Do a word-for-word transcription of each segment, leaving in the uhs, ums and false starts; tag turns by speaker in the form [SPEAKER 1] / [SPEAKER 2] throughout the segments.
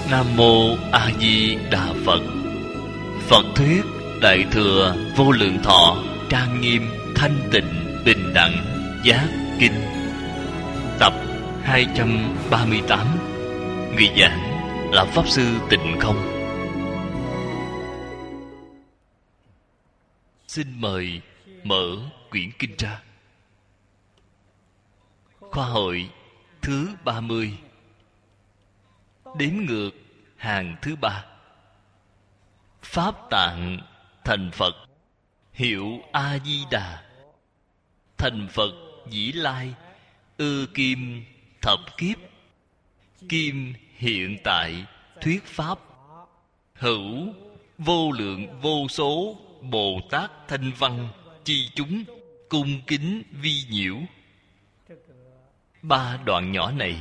[SPEAKER 1] Nam Mô A Di Đà Phật. Phật thuyết Đại thừa Vô Lượng Thọ Trang Nghiêm Thanh Tịnh Bình Đẳng Giác Kinh, tập hai trăm ba mươi tám. Người giảng là Pháp Sư Tịnh Không. Xin mời mở quyển kinh ra. Khoa hội thứ ba mươi, đếm ngược hàng thứ ba. Pháp tạng thành Phật, hiệu A Di Đà. Thành Phật dĩ lai, ư kim thập kiếp. Kim hiện tại thuyết pháp, hữu vô lượng vô số Bồ Tát thanh văn chi chúng cung kính vi nhiễu. Ba đoạn nhỏ này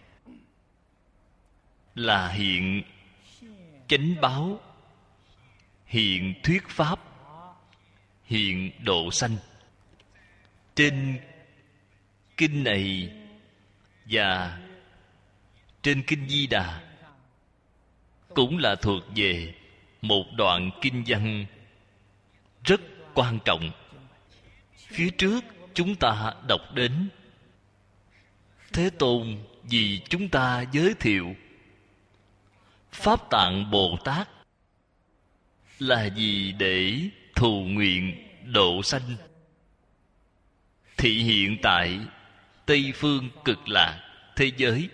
[SPEAKER 1] là hiện chánh báo, hiện thuyết pháp, hiện độ sanh. Trên kinh này và trên kinh Di Đà cũng là thuộc về một đoạn kinh văn rất quan trọng. Phía trước chúng ta đọc đến Thế Tôn vì chúng ta giới thiệu Pháp tạng Bồ Tát là vì để thù nguyện độ sanh, thị hiện tại Tây phương cực lạc thế giới.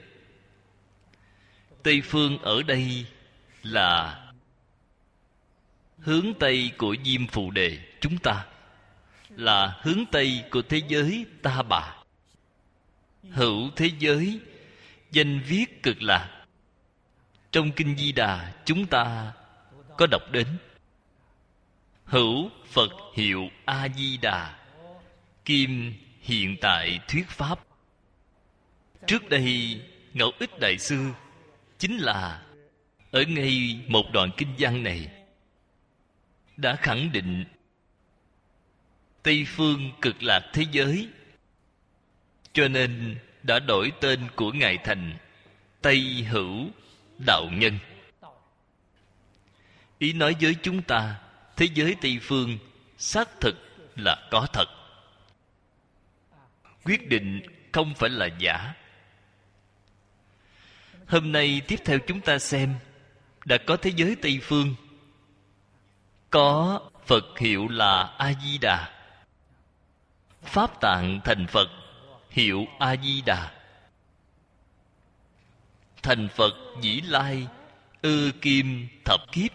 [SPEAKER 1] Tây phương ở đây là hướng Tây của Diêm Phù Đề chúng ta, là hướng Tây của thế giới Ta Bà. Hữu thế giới danh viết cực lạc. Trong kinh Di Đà chúng ta có đọc đến hữu Phật hiệu A Di Đà, kim hiện tại thuyết pháp. Trước đây Ngẫu Ích Đại Sư chính là ở ngay một đoạn kinh văn này đã khẳng định Tây phương cực lạc thế giới, cho nên đã đổi tên của Ngài thành Tây Hữu Đạo Nhân. Ý nói với chúng ta thế giới Tây phương xác thực là có thật, quyết định không phải là giả. Hôm nay tiếp theo chúng ta xem, đã có thế giới Tây phương, có Phật hiệu là A Di Đà. Pháp tạng thành Phật hiệu A Di Đà. Thành Phật dĩ lai, ư kim thập kiếp.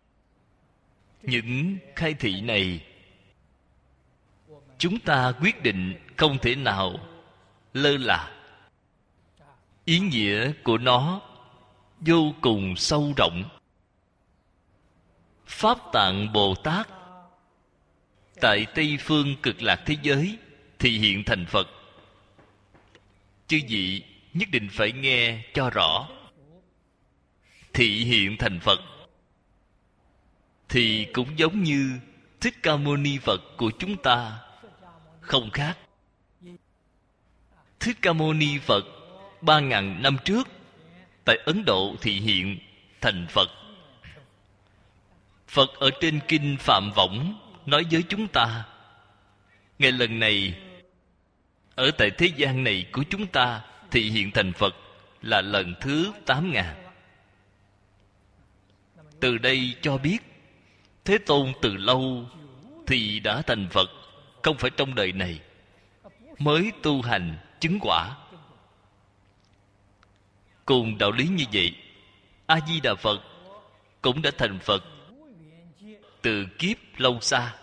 [SPEAKER 1] Những khai thị này chúng ta quyết định không thể nào lơ là. Ý nghĩa của nó vô cùng sâu rộng. Pháp tạng Bồ Tát tại Tây phương cực lạc thế giới thì hiện thành Phật. Chư vị nhất định phải nghe cho rõ. Thị hiện thành Phật thì cũng giống như Thích Ca Mâu Ni Phật của chúng ta không khác. Thích Ca Mâu Ni Phật ba ngàn năm trước tại Ấn Độ thị hiện thành Phật. Phật ở trên kinh Phạm Võng nói với chúng ta, ngày lần này ở tại thế gian này của chúng ta thị hiện thành Phật là lần thứ tám ngàn. Từ đây cho biết Thế Tôn từ lâu thì đã thành Phật, không phải trong đời này mới tu hành chứng quả. Cùng đạo lý như vậy, A Di Đà Phật cũng đã thành Phật từ kiếp lâu xa.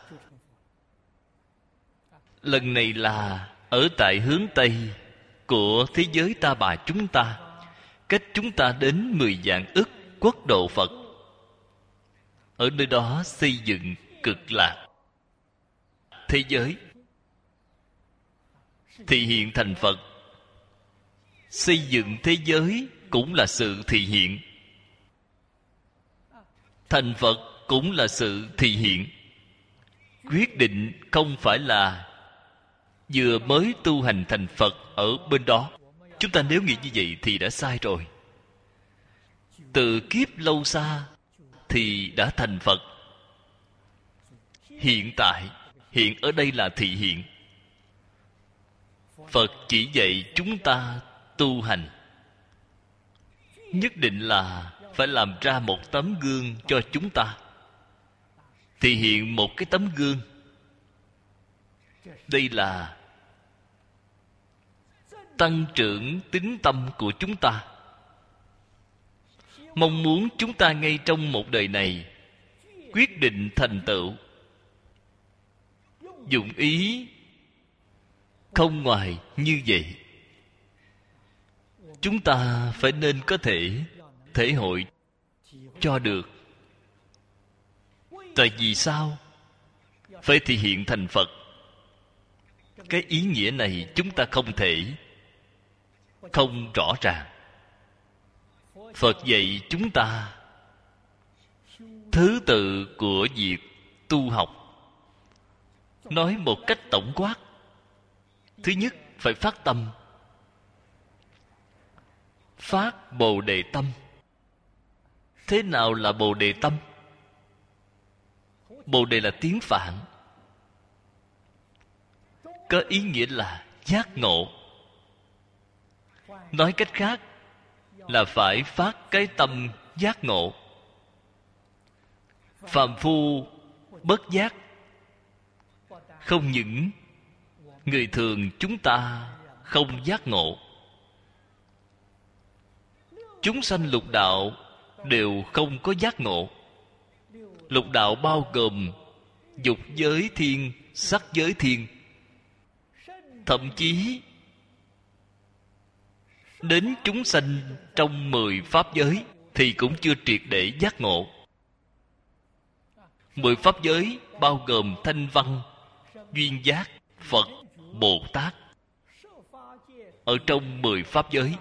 [SPEAKER 1] Lần này là ở tại hướng Tây của thế giới Ta Bà chúng ta, cách chúng ta đến mười vạn ức quốc độ Phật. Ở nơi đó xây dựng cực lạc thế giới, thị hiện thành Phật. Xây dựng thế giới cũng là sự thị hiện, thành Phật cũng là sự thị hiện. Quyết định không phải là vừa mới tu hành thành Phật ở bên đó. Chúng ta nếu nghĩ như vậy thì đã sai rồi. từ kiếp lâu xa thì đã thành Phật. Hiện tại, hiện ở đây là thị hiện. Phật chỉ dạy chúng ta tu hành, nhất định là phải làm ra một tấm gương cho chúng ta, thị hiện một cái tấm gương. Đây là tăng trưởng tín tâm của chúng ta, mong muốn chúng ta ngay trong một đời này quyết định thành tựu. Dụng ý không ngoài như vậy. Chúng ta phải nên có thể thể hội cho được. Tại vì sao phải thể hiện thành Phật? Cái ý nghĩa này chúng ta không thể không rõ ràng. Phật dạy chúng ta thứ tự của việc tu học. Nói một cách tổng quát, thứ nhất phải phát tâm, phát Bồ Đề tâm. Thế nào là Bồ Đề tâm? Bồ Đề là tiếng Phạn, có ý nghĩa là giác ngộ. Nói cách khác là phải phát cái tâm giác ngộ. Phàm phu bất giác, không những người thường chúng ta không giác ngộ, chúng sanh lục đạo đều không có giác ngộ. Lục đạo bao gồm dục giới thiên, sắc giới thiên, thậm chí đến chúng sanh trong mười pháp giới thì cũng chưa triệt để giác ngộ. Mười pháp giới bao gồm thanh văn, duyên giác, Phật, Bồ Tát. Ở trong mười pháp giới,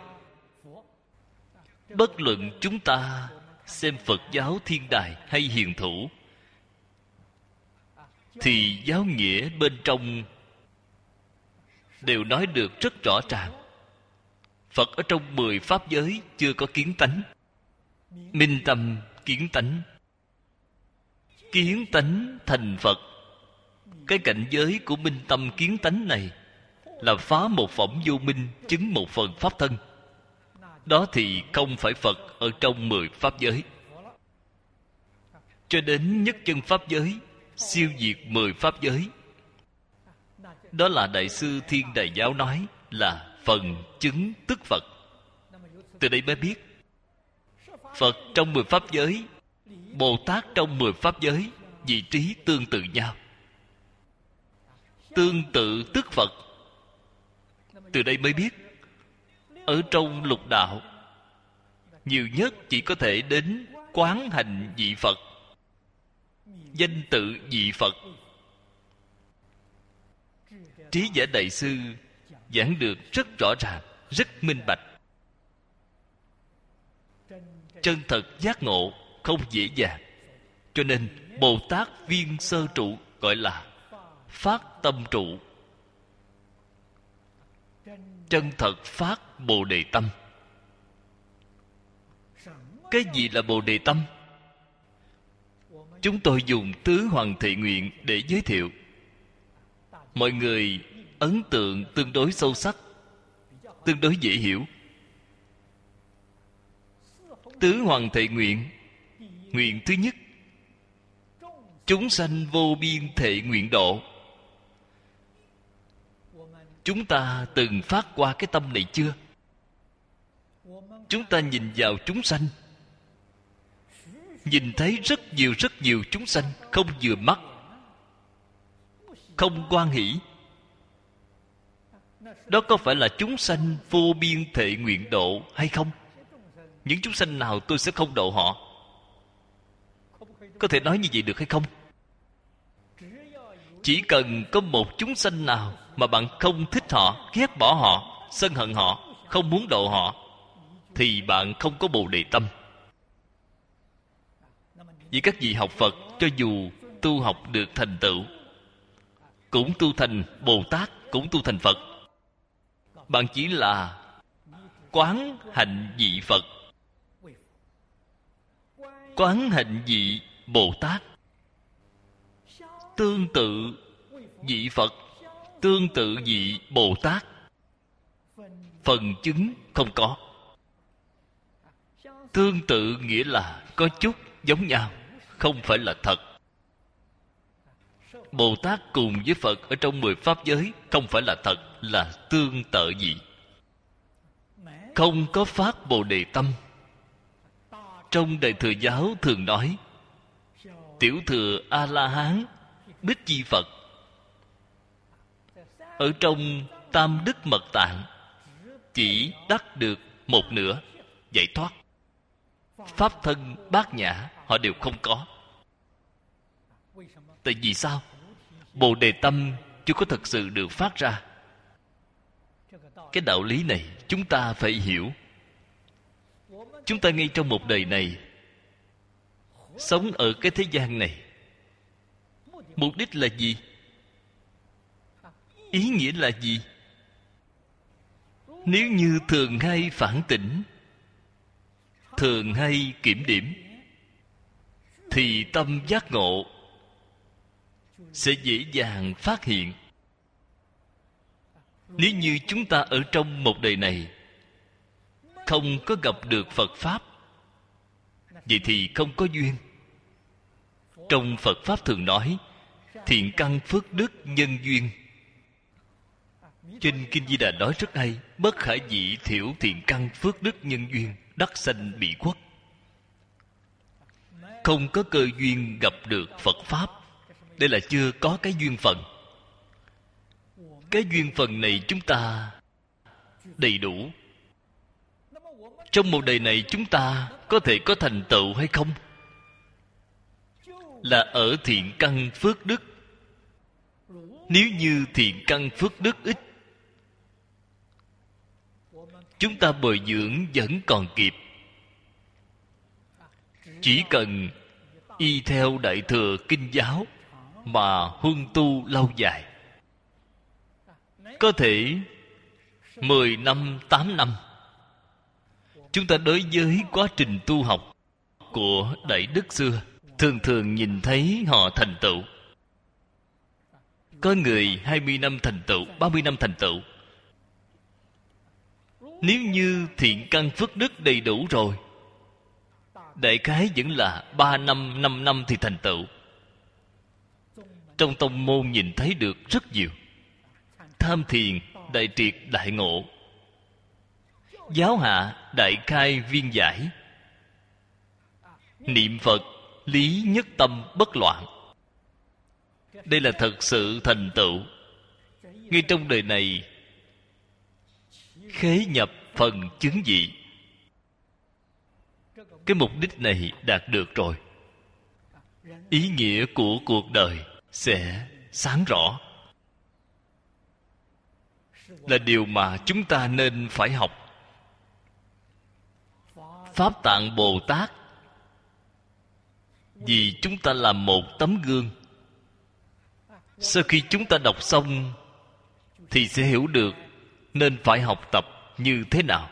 [SPEAKER 1] bất luận chúng ta xem Phật giáo Thiên Đài hay Hiền Thủ, thì giáo nghĩa bên trong đều nói được rất rõ ràng. Phật ở trong mười pháp giới chưa có kiến tánh. Minh tâm kiến tánh, kiến tánh thành Phật. Cái cảnh giới của minh tâm kiến tánh này là phá một phẩm vô minh, chứng một phần pháp thân. Đó thì không phải Phật ở trong mười pháp giới. Cho đến nhất chân pháp giới, siêu diệt mười pháp giới. Đó là Đại sư Thiên Đài Giáo nói là phần chứng tức Phật. Từ đây mới biết Phật trong mười pháp giới, Bồ Tát trong mười pháp giới, vị trí tương tự nhau. Tương tự tức Phật. Từ đây mới biết ở trong lục đạo, nhiều nhất chỉ có thể đến quán hành vị Phật, danh tự vị Phật. Trí giả đại sư giảng được rất rõ ràng, rất minh bạch. Chân thật giác ngộ không dễ dàng. Cho nên Bồ Tát viên sơ trụ gọi là phát tâm trụ. Chân thật phát Bồ Đề tâm. Cái gì là Bồ Đề tâm? Chúng tôi dùng tứ hoàng thệ nguyện để giới thiệu. Mọi người ấn tượng tương đối sâu sắc, tương đối dễ hiểu. Tứ hoàng thệ nguyện. Nguyện thứ nhất, chúng sanh vô biên thệ nguyện độ. Chúng ta từng phát qua cái tâm này chưa? Chúng ta nhìn vào chúng sanh, nhìn thấy rất nhiều rất nhiều chúng sanh không vừa mắt, không hoan hỷ. Đó có phải là chúng sanh vô biên thệ nguyện độ hay không? Những chúng sanh nào tôi sẽ không độ họ? Có thể nói như vậy được hay không? Chỉ cần có một chúng sanh nào mà bạn không thích họ, ghét bỏ họ, sân hận họ, không muốn độ họ, thì bạn không có Bồ Đề tâm. Vì các vị học Phật, cho dù tu học được thành tựu, cũng tu thành Bồ Tát, cũng tu thành Phật, bạn chỉ là quán hạnh vị Phật. Quán hạnh vị Bồ Tát, tương tự vị Phật, tương tự vị Bồ Tát, phần chứng không có. Tương tự nghĩa là có chút giống nhau, không phải là thật. Bồ Tát cùng với Phật ở trong mười pháp giới không phải là thật, là tương tự vị. Không có phát Bồ Đề tâm. Trong Đại Thừa Giáo thường nói tiểu thừa A-la-hán Bích Chi Phật. Ở trong Tam Đức Mật Tạng chỉ đắc được một nửa giải thoát. Pháp thân bát nhã họ đều không có. Tại vì sao? Bồ Đề tâm chưa có thật sự được phát ra. Cái đạo lý này chúng ta phải hiểu. Chúng ta ngay trong một đời này, sống ở cái thế gian này, mục đích là gì? Ý nghĩa là gì? Nếu như thường hay phản tỉnh, thường hay kiểm điểm, thì tâm giác ngộ sẽ dễ dàng phát hiện. Nếu như chúng ta ở trong một đời này không có gặp được Phật Pháp, vậy thì không có duyên. Trong Phật Pháp thường nói thiện căn phước đức nhân duyên. Trên Kinh Di Đà nói rất hay: bất khả dĩ thiểu thiện căn phước đức nhân duyên, đắc sanh bị khuất. Không có cơ duyên gặp được Phật Pháp, đây là chưa có cái duyên phận. Cái duyên phận này chúng ta đầy đủ. Trong một đời này chúng ta có thể có thành tựu hay không, là ở thiện căn phước đức. Nếu như thiện căn phước đức ít, chúng ta bồi dưỡng vẫn còn kịp. Chỉ cần y theo Đại Thừa Kinh giáo mà huân tu lâu dài, có thể mười năm, tám năm. Chúng ta đối với quá trình tu học của Đại Đức xưa, thường thường nhìn thấy họ thành tựu. Có người hai mươi năm thành tựu, ba mươi năm thành tựu. Nếu như thiện căn phước đức đầy đủ rồi, đại khái vẫn là ba năm, năm năm thì thành tựu. Trong tông môn nhìn thấy được rất nhiều. Tham thiền, đại triệt, đại ngộ. Giáo hạ, đại khai, viên giải. Niệm Phật, lý nhất tâm bất loạn. Đây là thật sự thành tựu. Ngay trong đời này, khế nhập phần chứng dị. Cái mục đích này đạt được rồi, ý nghĩa của cuộc đời sẽ sáng rõ. Là điều mà chúng ta nên phải học. Pháp Tạng Bồ Tát vì chúng ta làm một tấm gương. Sau khi chúng ta đọc xong thì sẽ hiểu được nên phải học tập như thế nào.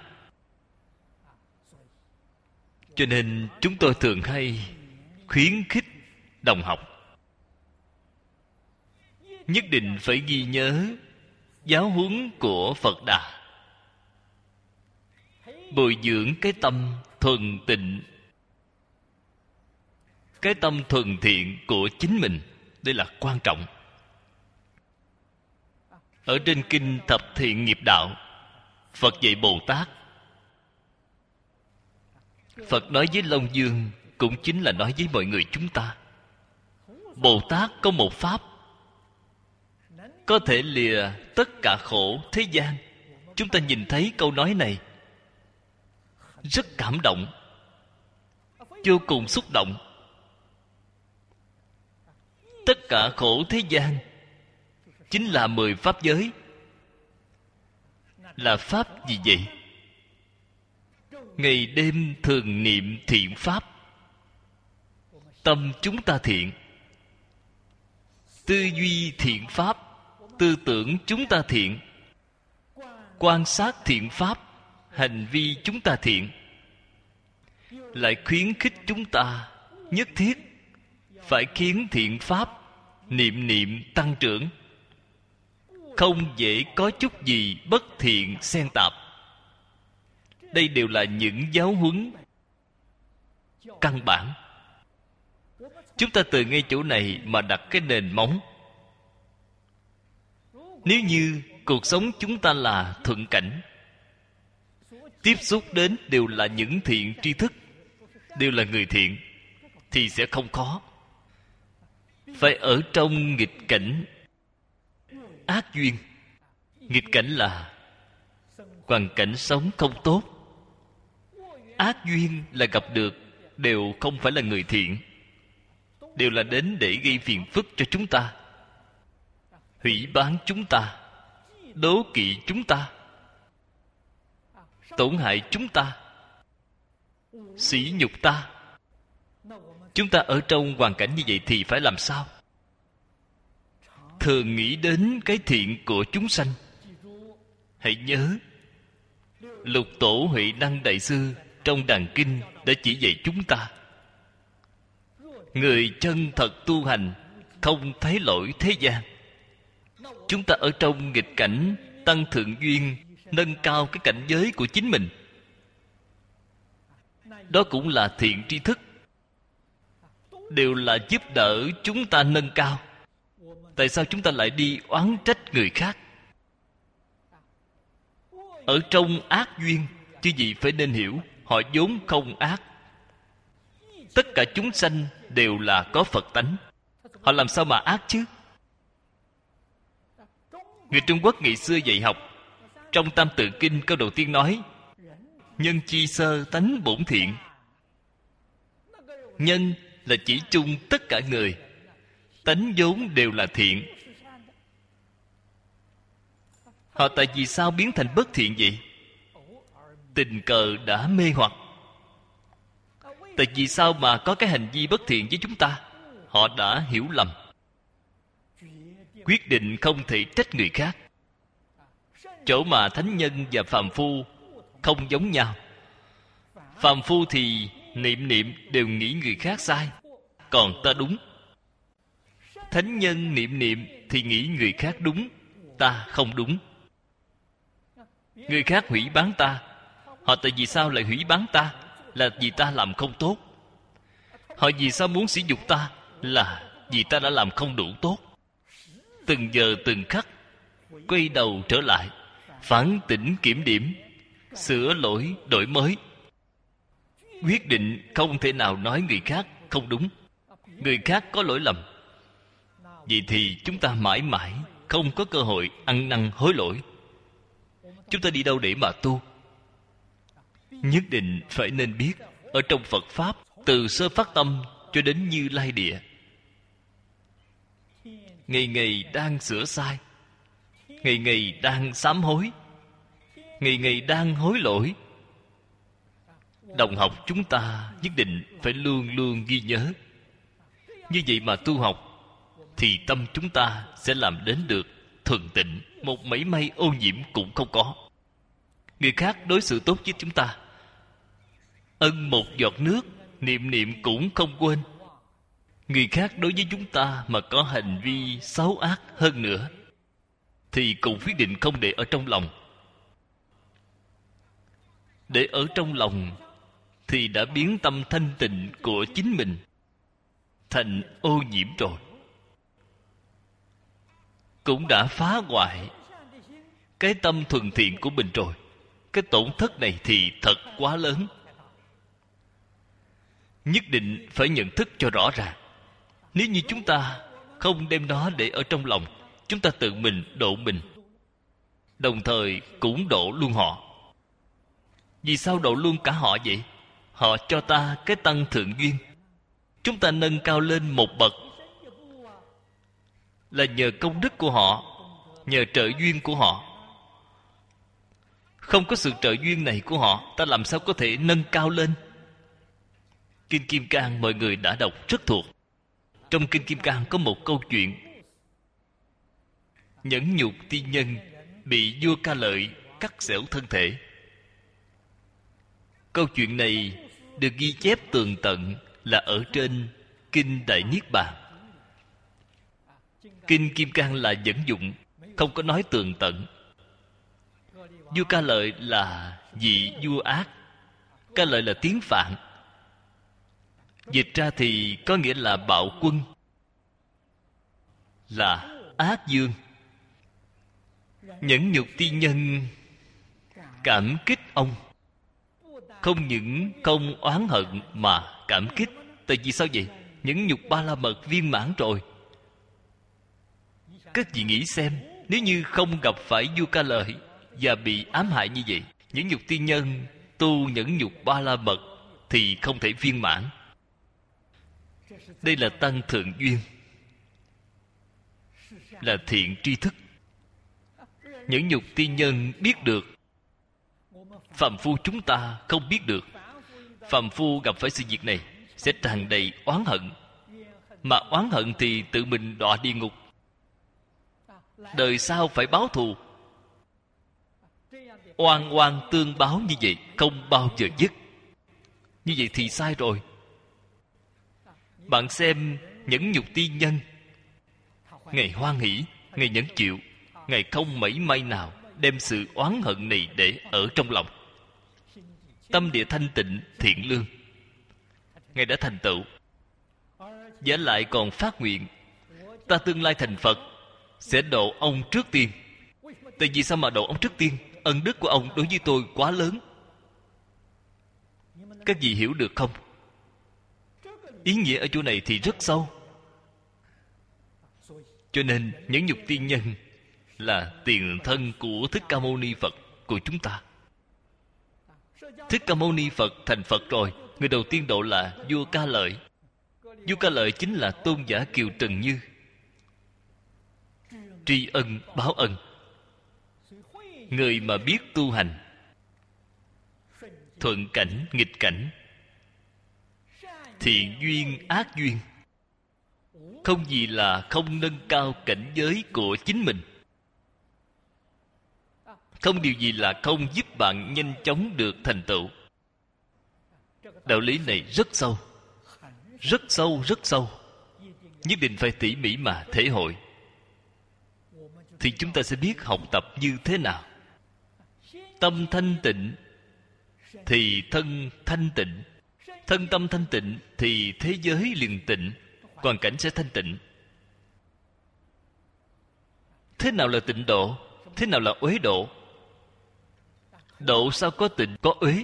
[SPEAKER 1] Cho nên chúng tôi thường hay khuyến khích đồng học nhất định phải ghi nhớ giáo huấn của Phật Đà, bồi dưỡng cái tâm thuần tịnh, cái tâm thuần thiện của chính mình. Đây là quan trọng. Ở trên Kinh Thập Thiện Nghiệp Đạo, Phật dạy Bồ Tát. Phật nói với Long Dương cũng chính là nói với mọi người chúng ta. Bồ Tát có một pháp có thể lìa tất cả khổ thế gian. Chúng ta nhìn thấy câu nói này rất cảm động, vô cùng xúc động. Tất cả khổ thế gian chính là mười pháp giới. Là pháp gì vậy? Ngày đêm thường niệm thiện pháp, tâm chúng ta thiện, tư duy thiện pháp, tư tưởng chúng ta thiện, quan sát thiện pháp, hành vi chúng ta thiện. lại khuyến khích chúng ta nhất thiết phải khiến thiện pháp niệm niệm tăng trưởng, không dễ có chút gì bất thiện xen tạp. Đây đều là những giáo huấn căn bản. Chúng ta từ ngay chỗ này mà đặt cái nền móng. Nếu như cuộc sống chúng ta là thuận cảnh, tiếp xúc đến đều là những thiện tri thức, đều là người thiện, thì sẽ không khó. Phải ở trong nghịch cảnh ác duyên. Nghịch cảnh là hoàn cảnh sống không tốt. Ác duyên là gặp được đều không phải là người thiện, đều là đến để gây phiền phức cho chúng ta, hủy bán chúng ta, đố kỵ chúng ta, tổn hại chúng ta, sỉ nhục ta. Chúng ta ở trong hoàn cảnh như vậy thì phải làm sao? Thường nghĩ đến cái thiện của chúng sanh. Hãy nhớ, Lục Tổ Huệ Năng Đại Sư trong Đàn Kinh đã chỉ dạy chúng ta: người chân thật tu hành không thấy lỗi thế gian. Chúng ta ở trong nghịch cảnh tăng thượng duyên, nâng cao cái cảnh giới của chính mình, đó cũng là thiện tri thức, đều là giúp đỡ chúng ta nâng cao. Tại sao chúng ta lại đi oán trách người khác? Ở trong ác duyên, chứ gì phải nên hiểu, họ vốn không ác. Tất cả chúng sanh đều là có Phật tánh, họ làm sao mà ác chứ? Người Trung Quốc ngày xưa dạy học, trong Tam Tự Kinh câu đầu tiên nói: nhân chi sơ tánh bổn thiện. Nhân là chỉ chung tất cả người, tánh vốn đều là thiện. Họ tại vì sao biến thành bất thiện vậy? Tình cờ đã mê hoặc. Tại vì sao mà có cái hành vi bất thiện với chúng ta? Họ đã hiểu lầm, quyết định không thể trách người khác. Chỗ mà thánh nhân và phàm phu không giống nhau. Phàm phu thì niệm niệm đều nghĩ người khác sai, còn ta đúng. Thánh nhân niệm niệm thì nghĩ người khác đúng, ta không đúng. Người khác hủy bán ta, họ tại vì sao lại hủy bán ta? Là vì ta làm không tốt. Họ vì sao muốn sỉ nhục ta? Là vì ta đã làm không đủ tốt. Từng giờ từng khắc quay đầu trở lại, phản tỉnh kiểm điểm, sửa lỗi đổi mới, quyết định không thể nào nói người khác không đúng, người khác có lỗi lầm. Vậy thì chúng ta mãi mãi không có cơ hội ăn năn hối lỗi. Chúng ta đi đâu để mà tu? Nhất định phải nên biết, ở trong Phật Pháp, từ sơ phát tâm cho đến Như Lai Địa, ngày ngày đang sửa sai, ngày ngày đang sám hối, ngày ngày đang hối lỗi. Đồng học chúng ta nhất định phải luôn luôn ghi nhớ. Như vậy mà tu học, thì tâm chúng ta sẽ làm đến được thuần tịnh, một mảy may ô nhiễm cũng không có. Người khác đối xử tốt với chúng ta, ân một giọt nước, niệm niệm cũng không quên. Người khác đối với chúng ta mà có hành vi xấu ác hơn nữa, thì cũng quyết định không để ở trong lòng. Để ở trong lòng thì đã biến tâm thanh tịnh của chính mình thành ô nhiễm rồi, cũng đã phá hoại cái tâm thuần thiện của mình rồi. Cái tổn thất này thì thật quá lớn. Nhất định phải nhận thức cho rõ ràng. Nếu như chúng ta không đem nó để ở trong lòng, chúng ta tự mình độ mình, đồng thời cũng độ luôn họ. Vì sao độ luôn cả họ vậy? Họ cho ta cái tăng thượng duyên, chúng ta nâng cao lên một bậc là nhờ công đức của họ, nhờ trợ duyên của họ. Không có sự trợ duyên này của họ, ta làm sao có thể nâng cao lên? Kinh Kim Cang mọi người đã đọc rất thuộc. Trong Kinh Kim Cang có một câu chuyện: nhẫn nhục tiên nhân bị vua Ca Lợi cắt xẻo thân thể. Câu chuyện này được ghi chép tường tận là ở trên Kinh Đại Niết Bàn. Kinh Kim Cang là dẫn dụng, không có nói tường tận. Vua Ca Lợi là vị vua ác. Ca Lợi là tiếng Phạn, dịch ra thì có nghĩa là bạo quân, là ác dương. Nhẫn nhục tiên nhân cảm kích ông, không những không oán hận mà cảm kích. Tại vì sao vậy? Nhẫn nhục ba la mật viên mãn rồi. Các vị nghĩ xem, nếu như không gặp phải vua Ca Lợi và bị ám hại như vậy, nhẫn nhục tiên nhân tu nhẫn nhục ba la mật thì không thể viên mãn. Đây là tăng thượng duyên, là thiện tri thức. Nhẫn nhục tiên nhân biết được, phàm phu chúng ta không biết được. Phàm phu gặp phải sự việc này sẽ tràn đầy oán hận, mà oán hận thì tự mình đọa địa ngục, đời sau phải báo thù. Oan oan tương báo như vậy không bao giờ dứt. Như vậy thì sai rồi. Bạn xem nhẫn nhục tiên nhân, Ngài hoan hỷ, Ngài nhẫn chịu, Ngài không mảy may nào đem sự oán hận này để ở trong lòng. Tâm địa thanh tịnh thiện lương, Ngài đã thành tựu. Giả lại còn phát nguyện, ta tương lai thành Phật sẽ độ ông trước tiên. Tại vì sao mà độ ông trước tiên? Ân đức của ông đối với tôi quá lớn. Các vị hiểu được không? Ý nghĩa ở chỗ này thì rất sâu. Cho nên nhẫn nhục tiên nhân là tiền thân của Thích Ca Mâu Ni Phật của chúng ta. Thích Ca Mâu Ni Phật thành Phật rồi, người đầu tiên độ là vua Ca Lợi. Vua Ca Lợi chính là tôn giả Kiều Trần Như. Tri ân báo ân. Người mà biết tu hành, thuận cảnh nghịch cảnh, thiện duyên ác duyên, không gì là không nâng cao cảnh giới của chính mình. Không điều gì là không giúp bạn nhanh chóng được thành tựu. Đạo lý này rất sâu, rất sâu, rất sâu. Nhất định phải tỉ mỉ mà thể hội, thì chúng ta sẽ biết học tập như thế nào. Tâm thanh tịnh thì thân thanh tịnh, thân tâm thanh tịnh thì thế giới liền tịnh, hoàn cảnh sẽ thanh tịnh. Thế nào là tịnh độ? Thế nào là uế độ? Độ sao có tịnh có uế?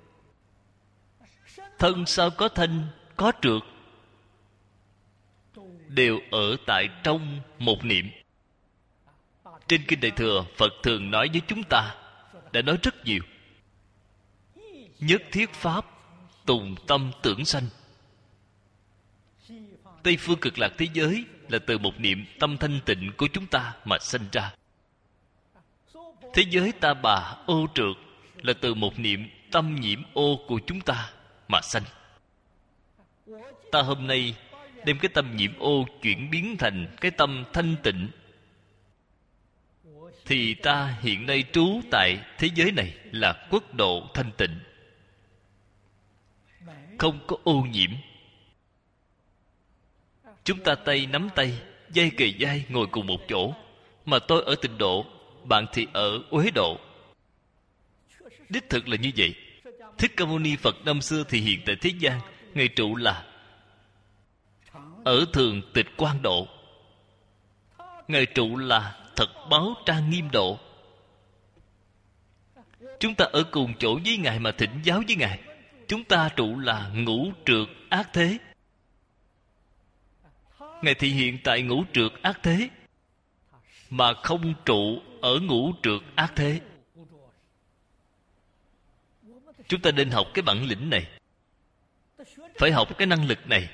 [SPEAKER 1] Thân sao có thanh có trượt? Đều ở tại trong một niệm. Trên Kinh Đại Thừa, Phật thường nói với chúng ta, đã nói rất nhiều. Nhất thiết pháp tùng tâm tưởng sanh. Tây phương cực lạc thế giới là từ một niệm tâm thanh tịnh của chúng ta mà sanh ra. Thế giới ta bà ô trượt là từ một niệm tâm nhiễm ô của chúng ta mà sanh. Ta hôm nay đem cái tâm nhiễm ô chuyển biến thành cái tâm thanh tịnh, thì ta hiện nay trú tại thế giới này là quốc độ thanh tịnh, không có ô nhiễm. Chúng ta tay nắm tay, vai kề vai ngồi cùng một chỗ, mà tôi ở tịnh độ, bạn thì ở uế độ. Đích thực là như vậy. Thích Ca Mâu Ni Phật năm xưa thì hiện tại thế gian, Ngài trụ là ở thường tịch quan độ. Ngài trụ là thật báo trang nghiêm độ. Chúng ta ở cùng chỗ với Ngài mà thỉnh giáo với Ngài. Chúng ta trụ là ngũ trượt ác thế. Ngài thị hiện tại ngũ trượt ác thế, mà không trụ ở ngũ trượt ác thế. Chúng ta nên học cái bản lĩnh này, phải học cái năng lực này.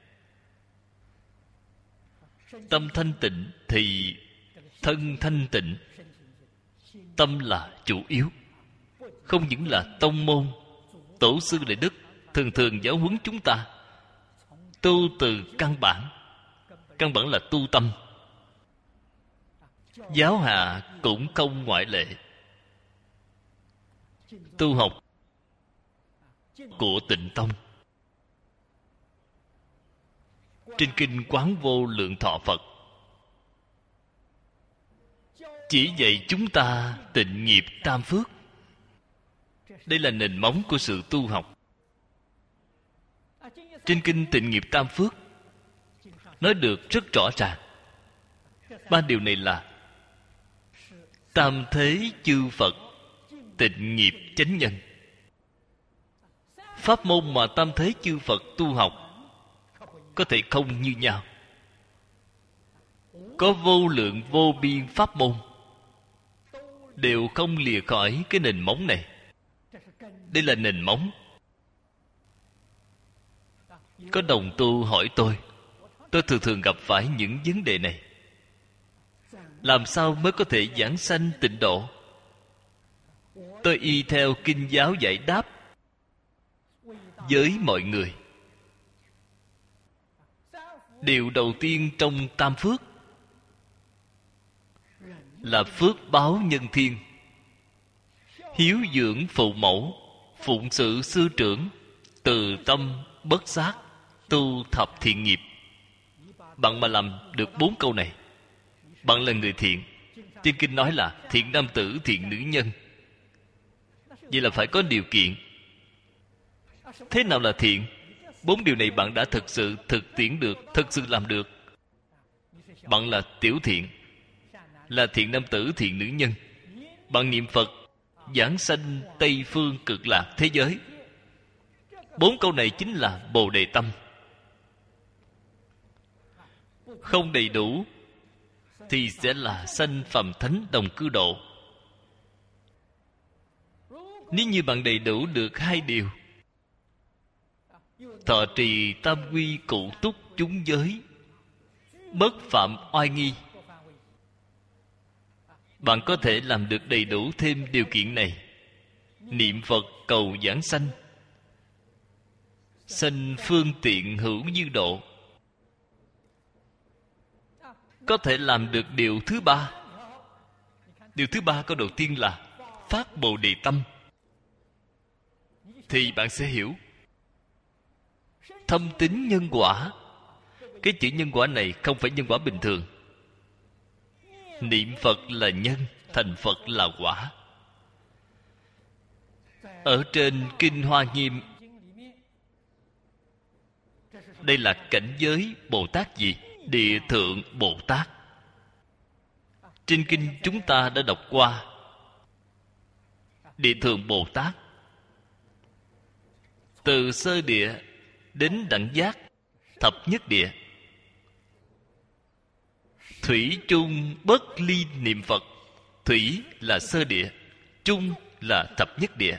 [SPEAKER 1] Tâm thanh tịnh thì thân thanh tịnh. Tâm là chủ yếu. Không những là tông môn, tổ sư đại đức thường thường giáo huấn chúng ta tu từ căn bản. Căn bản là tu tâm. Giáo hạ cũng không ngoại lệ. Tu học của Tịnh Tông. Trên kinh Quán Vô Lượng Thọ Phật chỉ dạy chúng ta tịnh nghiệp tam phước. Đây là nền móng của sự tu học. Trên kinh Tịnh Nghiệp Tam Phước nói được rất rõ ràng. Ba điều này là tam thế chư Phật tịnh nghiệp chánh nhân. Pháp môn mà tam thế chư Phật tu học có thể không như nhau. Có vô lượng vô biên pháp môn, đều không lìa khỏi cái nền móng này. Đây là nền móng. Có đồng tu hỏi tôi, tôi thường thường gặp phải những vấn đề này. Làm sao mới có thể giảng sanh tịnh độ? Tôi y theo kinh giáo giải đáp với mọi người. Điều đầu tiên trong tam phước là phước báo nhân thiên, hiếu dưỡng phụ mẫu, phụng sự sư trưởng, từ tâm bất sát, tu thập thiện nghiệp. Bạn mà làm được bốn câu này, bạn là người thiện. Trên kinh nói là thiện nam tử, thiện nữ nhân. Vậy là phải có điều kiện. Thế nào là thiện? Bốn điều này bạn đã thực sự thực tiễn được, thực sự làm được. Bạn là tiểu thiện, là thiện nam tử, thiện nữ nhân. Bạn niệm Phật giảng sanh Tây Phương Cực Lạc thế giới. Bốn câu này chính là Bồ Đề tâm. Không đầy đủ thì sẽ là sanh phàm thánh đồng cư độ. Nếu như bạn đầy đủ được hai điều, thọ trì tam quy cụ túc chúng giới, bất phạm oai nghi, bạn có thể làm được đầy đủ thêm điều kiện này. Niệm Phật cầu giảng sanh, sanh phương tiện hữu dư độ. Có thể làm được điều thứ ba. Điều thứ ba câu đầu tiên là phát Bồ Đề tâm. Thì bạn sẽ hiểu thâm tín nhân quả. Cái chữ nhân quả này không phải nhân quả bình thường. Niệm Phật là nhân, thành Phật là quả. Ở trên Kinh Hoa Nghiêm, đây là cảnh giới Bồ Tát gì? Địa Thượng Bồ Tát. Trên kinh chúng ta đã đọc qua Địa Thượng Bồ Tát, từ sơ địa đến đẳng giác thập nhất địa, thủy chung bất ly niệm Phật. Thủy là sơ địa, chung là thập nhất địa.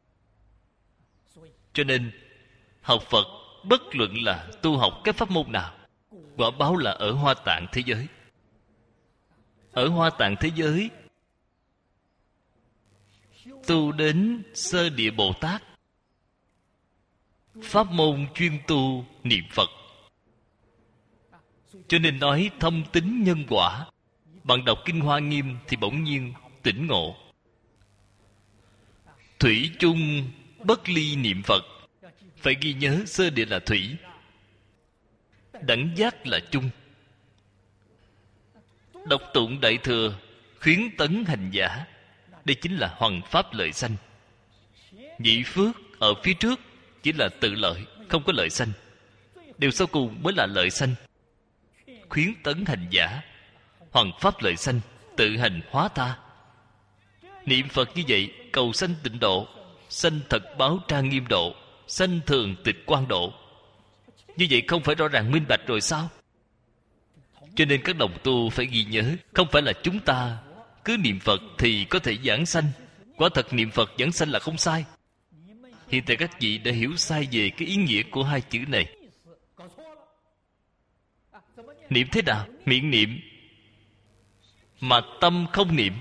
[SPEAKER 1] Cho nên học Phật, bất luận là tu học cái pháp môn nào, quả báo là ở Hoa Tạng thế giới. Ở Hoa Tạng thế giới, tu đến sơ địa Bồ Tát, pháp môn chuyên tu niệm Phật. Cho nên nói thâm tín nhân quả. Bạn đọc Kinh Hoa Nghiêm thì bỗng nhiên tỉnh ngộ. Thủy chung bất ly niệm Phật. Phải ghi nhớ sơ địa là thủy, đẳng giác là chung. Đọc tụng Đại Thừa, khuyến tấn hành giả. Đây chính là hoằng pháp lợi sanh. Nhị phước ở phía trước chỉ là tự lợi, không có lợi sanh. Điều sau cùng mới là lợi sanh. Khuyến tấn hành giả, hoằng pháp lợi sanh, tự hành hóa tha. Niệm Phật như vậy, cầu sanh tịnh độ, sanh thật báo trang nghiêm độ, sanh thường tịch quan độ. Như vậy không phải rõ ràng minh bạch rồi sao? Cho nên các đồng tu phải ghi nhớ, không phải là chúng ta cứ niệm Phật thì có thể giảng sanh. Quả thật niệm Phật giảng sanh là không sai. Hiện tại các vị đã hiểu sai về cái ý nghĩa của hai chữ này. Niệm thế nào? Miệng niệm mà tâm không niệm.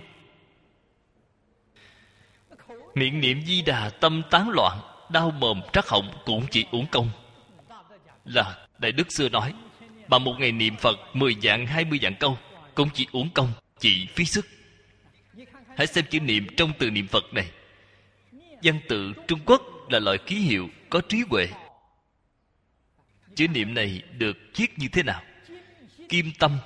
[SPEAKER 1] Miệng niệm Di Đà, tâm tán loạn, đau mồm trắc họng cũng chỉ uổng công. Là Đại Đức xưa nói, bà một ngày niệm Phật mười vạn, hai mươi vạn câu cũng chỉ uổng công, chỉ phí sức. Hãy xem chữ niệm trong từ niệm Phật này. Văn tự Trung Quốc là loại ký hiệu có trí huệ. Chữ niệm này được viết như thế nào? Kim tâm.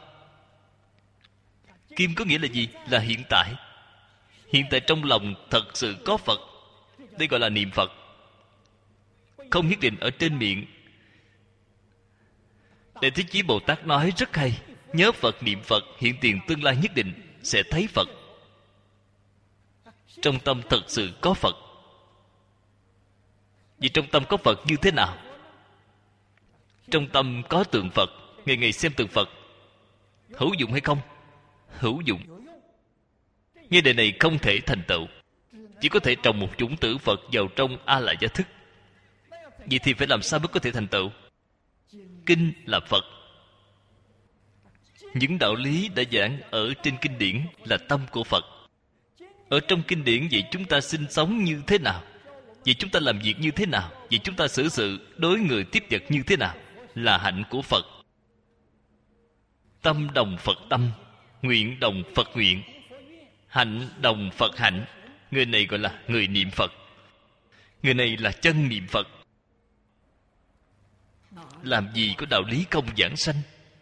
[SPEAKER 1] Kim có nghĩa là gì? Là hiện tại. Hiện tại trong lòng thật sự có Phật. Đây gọi là niệm Phật. Không nhất định ở trên miệng. Đại Thế Chí Bồ Tát nói rất hay: nhớ Phật, niệm Phật, hiện tiền tương lai nhất định sẽ thấy Phật. Trong tâm thật sự có Phật. Vì trong tâm có Phật như thế nào? Trong tâm có tượng Phật, ngày ngày xem tượng Phật, hữu dụng hay không? Hữu dụng. Nghe đề này không thể thành tựu, chỉ có thể trồng một chủng tử Phật vào trong A La Gia thức. Vậy thì phải làm sao mới có thể thành tựu? Kinh là Phật. Những đạo lý đã giảng ở trên kinh điển là tâm của Phật. Ở trong kinh điển vậy chúng ta sinh sống như thế nào? Vậy chúng ta làm việc như thế nào? Vậy chúng ta xử sự đối người tiếp vật như thế nào? Là hạnh của Phật. Tâm đồng Phật tâm, nguyện đồng Phật nguyện, hạnh đồng Phật hạnh. Người này gọi là người niệm Phật. Người này là chân niệm Phật. Làm gì có đạo lý không giảng sanh.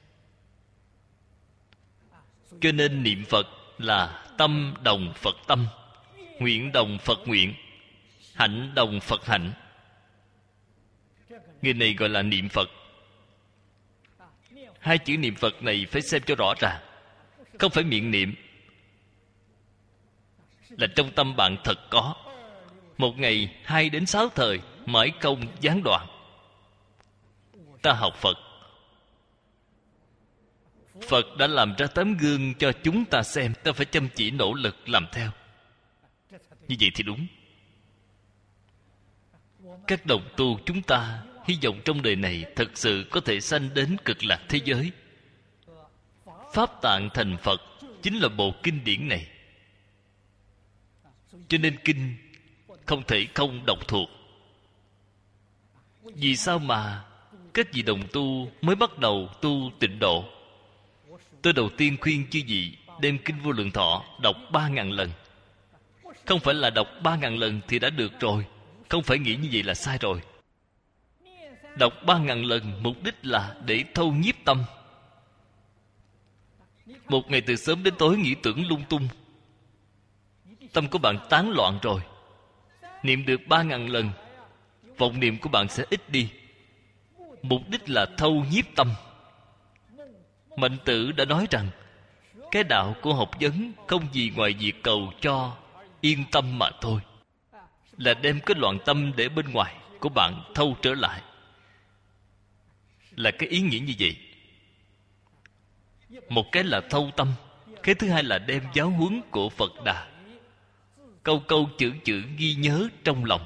[SPEAKER 1] Cho nên niệm Phật là tâm đồng Phật tâm, nguyện đồng Phật nguyện, hạnh đồng Phật hạnh. Người này gọi là niệm Phật. Hai chữ niệm Phật này phải xem cho rõ ràng. Không phải miệng niệm, là trong tâm bạn thật có. Một ngày hai đến sáu thời, mãi không gián đoạn. Ta học Phật, Phật đã làm ra tấm gương cho chúng ta xem. Ta phải chăm chỉ nỗ lực làm theo. Như vậy thì đúng. Các đồng tu chúng ta hy vọng trong đời này thật sự có thể sanh đến cực lạc thế giới. Pháp tạng thành Phật chính là bộ kinh điển này. Cho nên kinh không thể không đọc thuộc. Vì sao mà các vị đồng tu mới bắt đầu tu tịnh độ? Tôi đầu tiên khuyên chư vị đem kinh Vô Lượng Thọ đọc ba ngàn lần. Không phải là đọc ba ngàn lần thì đã được rồi. Không phải nghĩ như vậy là sai rồi. Đọc ba ngàn lần mục đích là để thâu nhiếp tâm. Một ngày từ sớm đến tối nghĩ tưởng lung tung, tâm của bạn tán loạn rồi. Niệm được ba ngàn lần, vọng niệm của bạn sẽ ít đi. Mục đích là thâu nhiếp tâm. Mạnh Tử đã nói rằng cái đạo của học vấn không gì ngoài việc cầu cho yên tâm mà thôi. Là đem cái loạn tâm để bên ngoài của bạn thâu trở lại. Là cái ý nghĩa như vậy. Một cái là thâu tâm, cái thứ hai là đem giáo huấn của Phật Đà câu câu chữ chữ ghi nhớ trong lòng.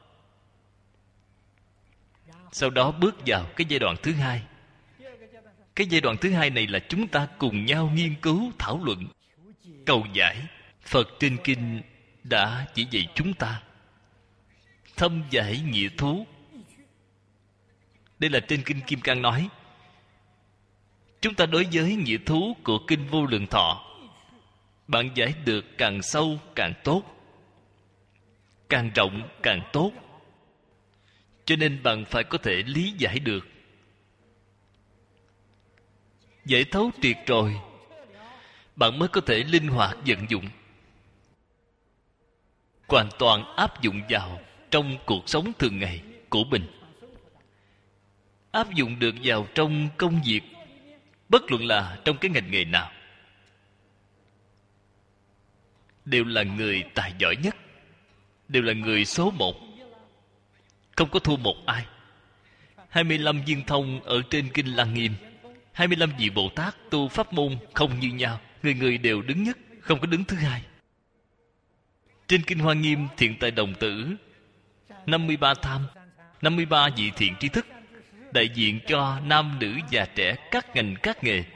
[SPEAKER 1] Sau đó bước vào cái giai đoạn thứ hai. Cái giai đoạn thứ hai này là chúng ta cùng nhau nghiên cứu thảo luận, cầu giải. Phật trên kinh đã chỉ dạy chúng ta thâm giải nghĩa thú. Đây là trên kinh Kim Cang nói. Chúng ta đối với nghĩa thú của kinh Vô Lượng Thọ, bạn giải được càng sâu càng tốt, càng rộng càng tốt. Cho nên bạn phải có thể lý giải được. Giải thấu triệt rồi, bạn mới có thể linh hoạt vận dụng, hoàn toàn áp dụng vào trong cuộc sống thường ngày của mình. Áp dụng được vào trong công việc, bất luận là trong cái ngành nghề nào, đều là người tài giỏi nhất, đều là người số một, không có thua một ai. hai mươi lăm viên thông ở trên kinh Lăng Nghiêm, hai mươi lăm vị Bồ Tát tu pháp môn không như nhau, người người đều đứng nhất, không có đứng thứ hai. Trên kinh Hoa Nghiêm Thiện Tài Đồng Tử, năm mươi ba tham, năm mươi ba vị thiện tri thức, đại diện cho nam nữ già trẻ các ngành các nghề,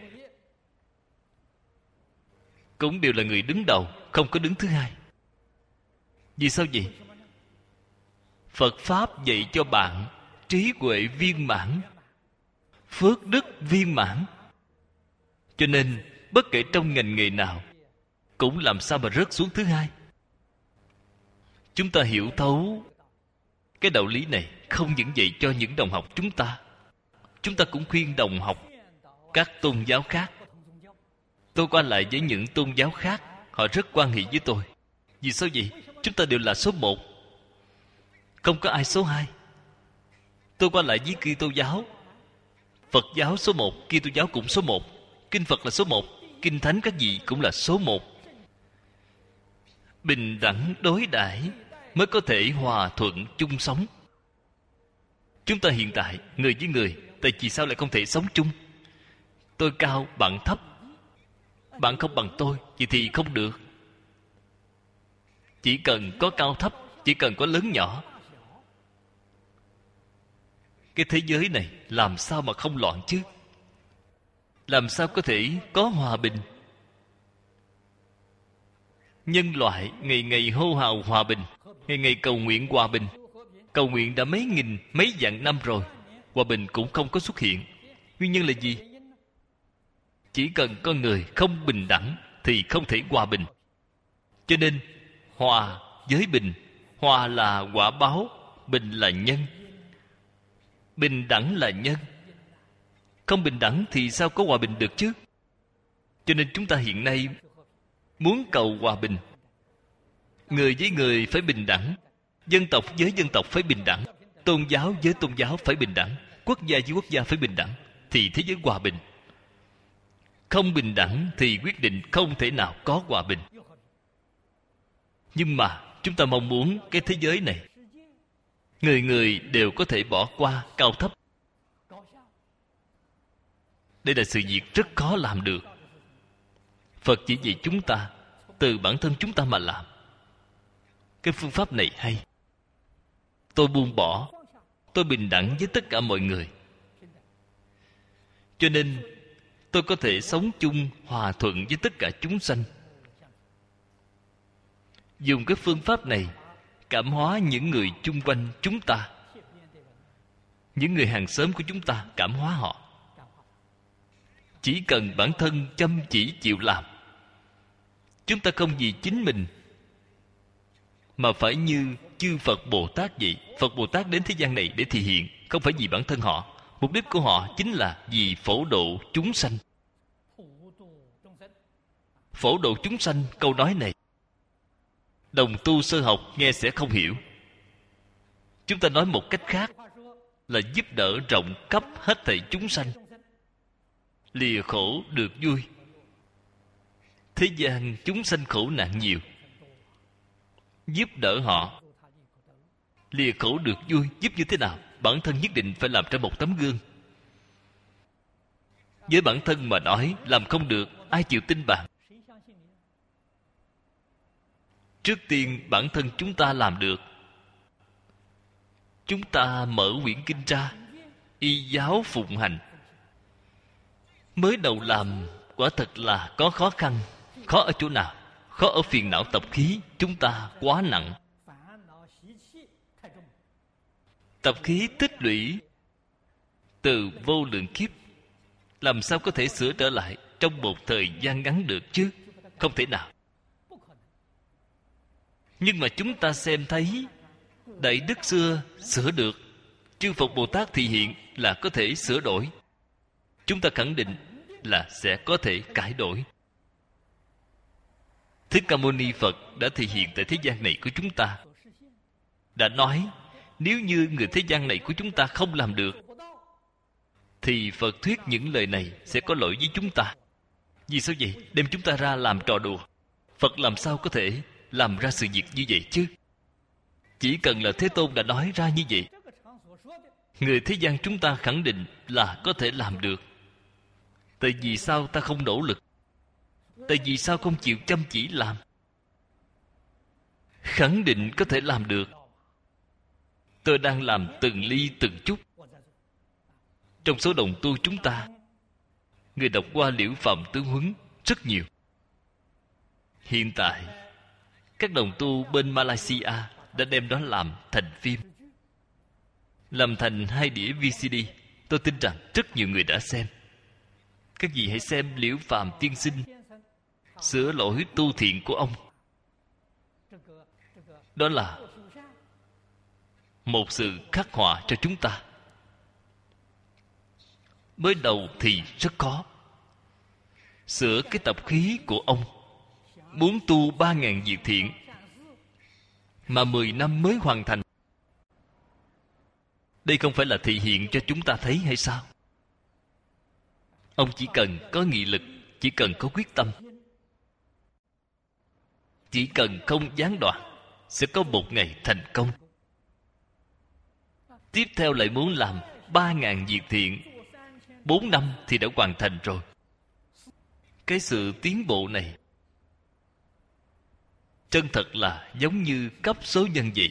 [SPEAKER 1] cũng đều là người đứng đầu, không có đứng thứ hai. Vì sao vậy? Phật Pháp dạy cho bạn trí huệ viên mãn, phước đức viên mãn. Cho nên bất kể trong ngành nghề nào, cũng làm sao mà rớt xuống thứ hai. Chúng ta hiểu thấu Cái đạo lý này không những dạy cho những đồng học chúng ta, chúng ta cũng khuyên đồng học các tôn giáo khác. Tôi qua lại với những tôn giáo khác, họ rất quan hệ với tôi. Vì sao vậy? Chúng ta đều là số một, không có ai số hai. Tôi qua lại với Kitô giáo, Phật giáo số một, Kitô giáo cũng số một. Kinh Phật là số một, Kinh Thánh các gì cũng là số một. Bình đẳng đối đãi mới có thể hòa thuận chung sống. Chúng ta hiện tại người với người, tại vì sao lại không thể sống chung? Tôi cao, bạn thấp, bạn không bằng tôi, vậy thì không được. Chỉ cần có cao thấp, chỉ cần có lớn nhỏ, cái thế giới này làm sao mà không loạn chứ? Làm sao có thể có hòa bình? Nhân loại ngày ngày hô hào hòa bình, ngày ngày cầu nguyện hòa bình. Cầu nguyện đã mấy nghìn, mấy vạn năm rồi, hòa bình cũng không có xuất hiện. Nguyên nhân là gì? Chỉ cần con người không bình đẳng thì không thể hòa bình. Cho nên hòa với bình, hòa là quả báo, bình là nhân. Bình đẳng là nhân. Không bình đẳng thì sao có hòa bình được chứ? Cho nên chúng ta hiện nay muốn cầu hòa bình, người với người phải bình đẳng, dân tộc với dân tộc phải bình đẳng, tôn giáo với tôn giáo phải bình đẳng, quốc gia với quốc gia phải bình đẳng, thì thế giới hòa bình. Không bình đẳng thì quyết định không thể nào có hòa bình. Nhưng mà chúng ta mong muốn cái thế giới này người người đều có thể bỏ qua cao thấp. Đây là sự việc rất khó làm được. Phật chỉ dạy chúng ta từ bản thân chúng ta mà làm. Cái phương pháp này hay. Tôi buông bỏ, tôi bình đẳng với tất cả mọi người, cho nên tôi có thể sống chung hòa thuận với tất cả chúng sanh. Dùng cái phương pháp này cảm hóa những người chung quanh chúng ta, những người hàng xóm của chúng ta, cảm hóa họ. Chỉ cần bản thân chăm chỉ chịu làm, chúng ta không vì chính mình mà phải như chư Phật Bồ Tát vậy. Phật Bồ Tát đến thế gian này để thị hiện, không phải vì bản thân họ. Mục đích của họ chính là vì phổ độ chúng sanh. Phổ độ chúng sanh, câu nói này đồng tu sơ học nghe sẽ không hiểu. Chúng ta nói một cách khác là giúp đỡ rộng khắp hết thảy chúng sanh, lìa khổ được vui. Thế gian chúng sanh khổ nạn nhiều, giúp đỡ họ lìa khổ được vui. Giúp như thế nào? Bản thân nhất định phải làm ra một tấm gương. Với bản thân mà nói làm không được, ai chịu tin bạn? Trước tiên bản thân chúng ta làm được. Chúng ta mở quyển kinh ra, y giáo phụng hành. Mới đầu làm quả thật là có khó khăn. Khó ở chỗ nào? Khó ở phiền não tập khí chúng ta quá nặng. Tập khí tích lũy từ vô lượng kiếp, làm sao có thể sửa trở lại trong một thời gian ngắn được chứ? Không thể nào. Nhưng mà chúng ta xem thấy Đại Đức xưa sửa được, chư Phật Bồ Tát thị hiện là có thể sửa đổi. Chúng ta khẳng định là sẽ có thể cải đổi. Thích Ca Mâu Ni Phật đã thị hiện tại thế gian này của chúng ta, đã nói nếu như người thế gian này của chúng ta không làm được thì Phật thuyết những lời này sẽ có lỗi với chúng ta. Vì sao vậy? Đem chúng ta ra làm trò đùa. Phật làm sao có thể làm ra sự việc như vậy chứ? Chỉ cần là Thế Tôn đã nói ra như vậy, người thế gian chúng ta khẳng định là có thể làm được. Tại vì sao ta không nỗ lực? Tại vì sao không chịu chăm chỉ làm? Khẳng định có thể làm được. Tôi đang làm từng ly từng chút. Trong số đồng tu chúng ta, người đọc qua Liễu Phạm Tướng Huấn rất nhiều. Hiện tại các đồng tu bên Malaysia đã đem đó làm thành phim, làm thành hai đĩa vê xê đê. Tôi tin rằng rất nhiều người đã xem. Các vị hãy xem Liễu Phạm tiên sinh sửa lỗi tu thiện của ông. Đó là một sự khắc họa cho chúng ta. Mới đầu thì rất khó. Sửa cái tập khí của ông, muốn tu ba ngàn việc thiện mà mười năm mới hoàn thành. Đây không phải là thị hiện cho chúng ta thấy hay sao? Ông chỉ cần có nghị lực, chỉ cần có quyết tâm, chỉ cần không gián đoạn, sẽ có một ngày thành công. Tiếp theo lại muốn làm ba ngàn việc thiện, bốn năm thì đã hoàn thành rồi. Cái sự tiến bộ này chân thật là giống như cấp số nhân vậy.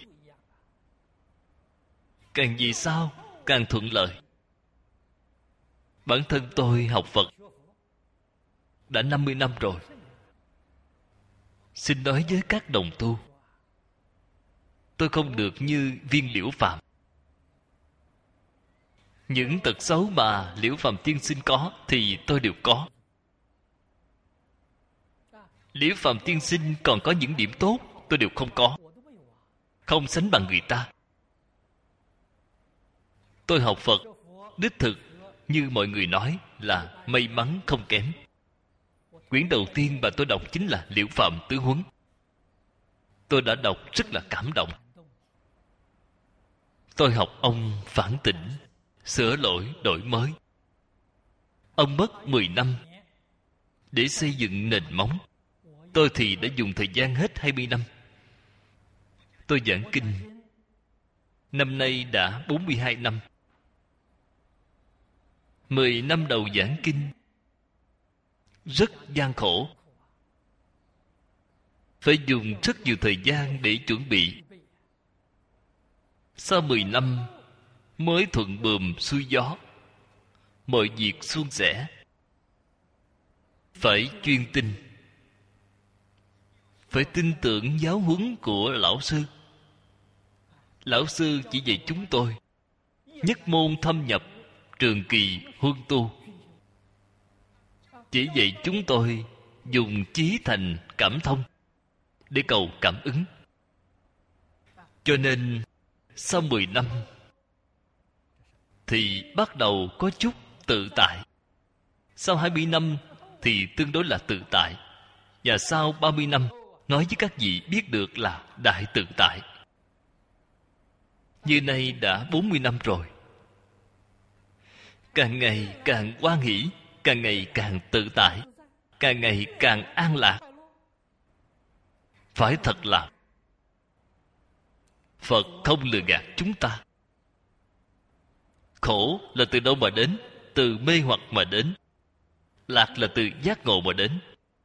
[SPEAKER 1] Càng về sau càng thuận lợi. Bản thân tôi học Phật đã năm mươi năm rồi. Xin nói với các đồng tu, tôi không được như Viên Liễu Phàm. Những tật xấu mà Liễu Phàm tiên sinh có thì tôi đều có. Liễu Phàm tiên sinh còn có những điểm tốt tôi đều không có, không sánh bằng người ta. Tôi học Phật đích thực như mọi người nói là may mắn không kém. Quyển đầu tiên mà tôi đọc chính là Liễu Phàm Tứ Huấn. Tôi đã đọc rất là cảm động. Tôi học ông phản tỉnh, sửa lỗi, đổi mới. Ông mất mười năm để xây dựng nền móng. Tôi thì đã dùng thời gian hết hai mươi năm. Tôi giảng kinh năm nay đã bốn mươi hai năm. Mười năm đầu giảng kinh rất gian khổ, phải dùng rất nhiều thời gian để chuẩn bị. Sau mười năm mới thuận buồm xuôi gió, mọi việc suôn sẻ. Phải chuyên tin, phải tin tưởng giáo huấn của lão sư. Lão sư chỉ dạy chúng tôi nhất môn thâm nhập, trường kỳ huân tu. Chỉ dạy chúng tôi dùng chí thành cảm thông để cầu cảm ứng. Cho nên sau mười năm thì bắt đầu có chút tự tại. Sau hai mươi năm thì tương đối là tự tại. Và sau ba mươi năm nói với các vị biết được là đại tự tại. Như nay đã bốn mươi năm rồi. Càng ngày càng hoan hỷ, càng ngày càng tự tại, càng ngày càng an lạc. Phải thật làm. Phật không lừa gạt chúng ta. Khổ là từ đâu mà đến? Từ mê hoặc mà đến. Lạc là từ giác ngộ mà đến.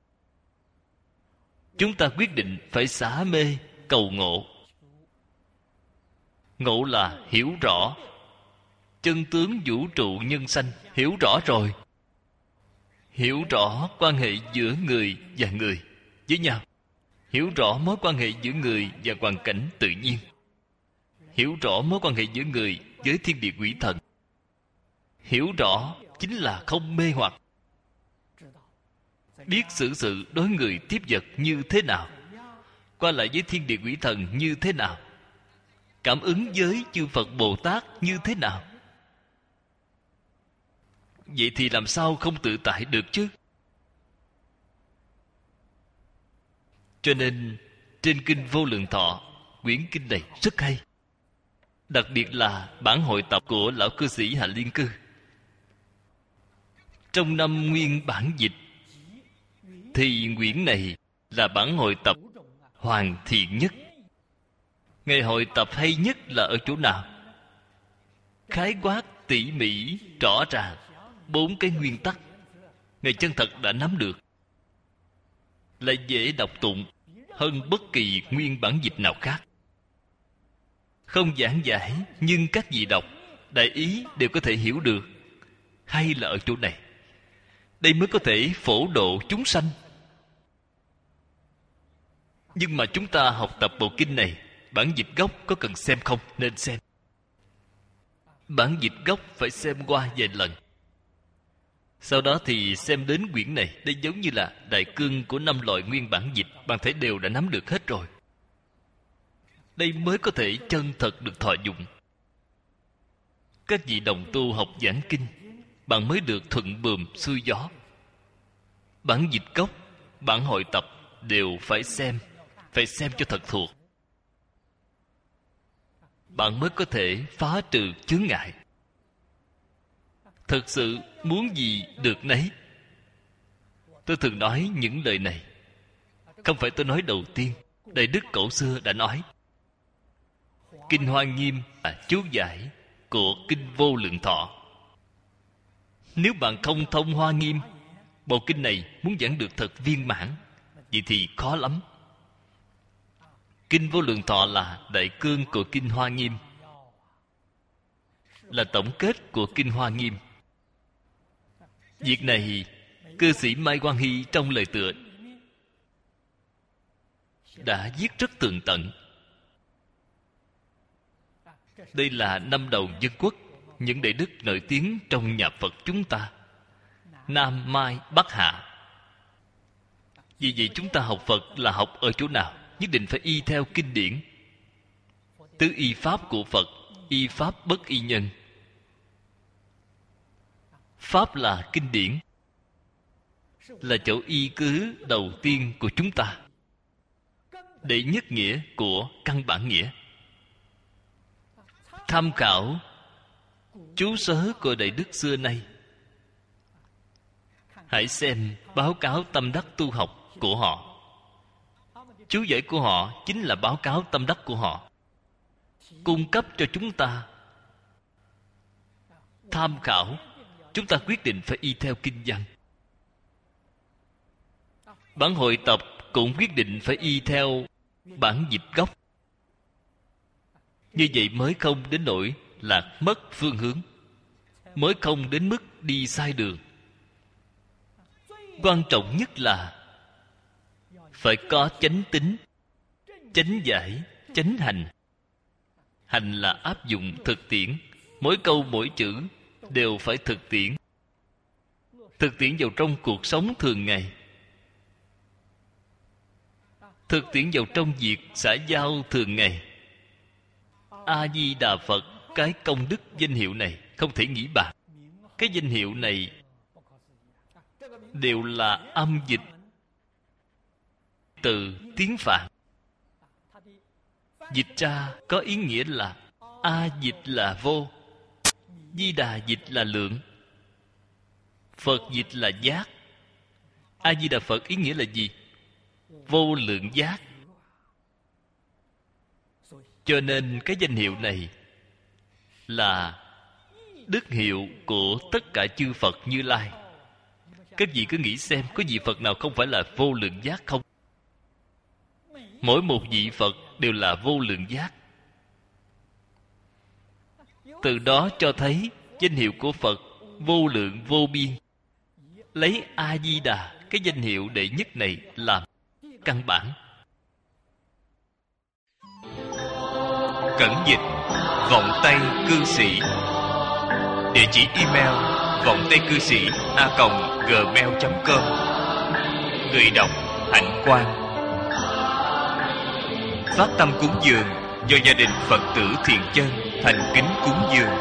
[SPEAKER 1] Chúng ta quyết định phải xả mê cầu ngộ. Ngộ là hiểu rõ chân tướng vũ trụ nhân sanh. Hiểu rõ rồi, hiểu rõ quan hệ giữa người và người với nhau, hiểu rõ mối quan hệ giữa người và hoàn cảnh tự nhiên, hiểu rõ mối quan hệ giữa người với thiên địa quỷ thần. Hiểu rõ chính là không mê hoặc. Biết xử sự đối người tiếp vật như thế nào, qua lại với thiên địa quỷ thần như thế nào, cảm ứng với chư Phật Bồ Tát như thế nào. Vậy thì làm sao không tự tại được chứ? Cho nên trên kinh Vô Lượng Thọ, quyển kinh này rất hay. Đặc biệt là bản hội tập của lão cư sĩ Hạnh Liên Cư. Trong năm nguyên bản dịch thì quyển này là bản hội tập hoàn thiện nhất. Ngày hội tập hay nhất là ở chỗ nào? Khái quát tỉ mỉ rõ ràng bốn cái nguyên tắc, Ngài chân thật đã nắm được, lại dễ đọc tụng hơn bất kỳ nguyên bản dịch nào khác. Không giảng giải, nhưng các vị đọc đại ý đều có thể hiểu được. Hay là ở chỗ này. Đây mới có thể phổ độ chúng sanh. Nhưng mà chúng ta học tập bộ kinh này, bản dịch gốc có cần xem không? Nên xem. Bản dịch gốc phải xem qua vài lần. Sau đó thì xem đến quyển này. Đây giống như là đại cương của năm loại nguyên bản dịch. Bạn thấy đều đã nắm được hết rồi. đây mới có thể chân thật được thọ dụng. Các vị đồng tu học giảng kinh, bạn mới được thuận buồm xuôi gió. Bản dịch gốc, bản hội tập đều phải xem, phải xem cho thật thuộc. Bạn mới có thể phá trừ chướng ngại. Thật sự muốn gì được nấy. Tôi thường nói những lời này, không phải tôi nói đầu tiên. Đại đức cổ xưa đã nói. Kinh Hoa Nghiêm là chú giải của Kinh Vô Lượng Thọ. Nếu bạn không thông Hoa Nghiêm, bộ kinh này muốn giảng được thật viên mãn, vậy thì khó lắm. Kinh Vô Lượng Thọ là đại cương của Kinh Hoa Nghiêm, là tổng kết của Kinh Hoa Nghiêm. Việc này cư sĩ Mai Quang Hy trong lời tựa đã viết rất tường tận. Đây là năm đầu dân quốc, những đại đức nổi tiếng trong nhà Phật chúng ta, Nam Mai Bắc Hạ. Vì vậy chúng ta học Phật là học ở chỗ nào? Nhất định phải y theo kinh điển. Tứ y pháp của Phật, y pháp bất y nhân. Pháp là kinh điển, là chỗ y cứ đầu tiên của chúng ta, đệ nhất nghĩa của căn bản nghĩa. Tham khảo chú sớ của đại đức xưa nay. Hãy xem báo cáo tâm đắc tu học của họ. Chú giải của họ chính là báo cáo tâm đắc của họ, cung cấp cho chúng ta tham khảo. Chúng ta quyết định phải y theo kinh văn. Bản hội tập cũng quyết định phải y theo bản dịch gốc. Như vậy mới không đến nỗi lạc mất phương hướng, mới không đến mức đi sai đường. Quan trọng nhất là phải có chánh tín, chánh giải, chánh hành. Hành là áp dụng thực tiễn, mỗi câu mỗi chữ đều phải thực tiễn. Thực tiễn vào trong cuộc sống thường ngày, thực tiễn vào trong việc xã giao thường ngày. A Di Đà Phật, cái công đức danh hiệu này không thể nghĩ bạc. Cái danh hiệu này đều là âm dịch từ tiếng Phạn. Dịch ra có ý nghĩa là A dịch là vô, Di Đà dịch là lượng, Phật dịch là giác. A Di Đà Phật ý nghĩa là gì? Vô lượng giác. Cho nên cái danh hiệu này là đức hiệu của tất cả chư Phật Như Lai. Các vị cứ nghĩ xem, có vị Phật nào không phải là vô lượng giác không? Mỗi một vị Phật đều là vô lượng giác. Từ đó cho thấy danh hiệu của Phật vô lượng vô biên. Lấy A Di Đà, cái danh hiệu đệ nhất này làm căn bản. Cẩn dịch vọng tây cư sĩ. Địa chỉ email vọng tây cư sĩ a còng gmail chấm com. Người đọc Hạnh Quang. Phát tâm cúng dường do gia đình Phật tử Thiện Chân thành kính cúng dường.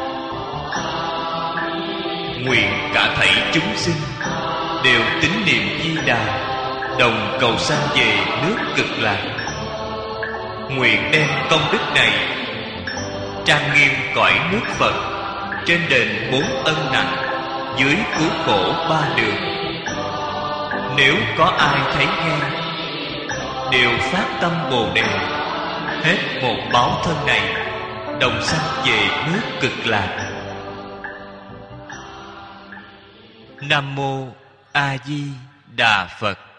[SPEAKER 1] Nguyện cả thảy chúng sinh đều tín niệm Di Đà, đồng cầu sanh về nước Cực Lạc. Nguyện đem công đức này trang nghiêm cõi nước Phật, trên đền bốn ân nặng, dưới cứu khổ ba đường. Nếu có ai thấy nghe, đều phát tâm Bồ Đề, hết một báo thân này, đồng sanh về nước Cực Lạc. Nam mô A Di Đà Phật.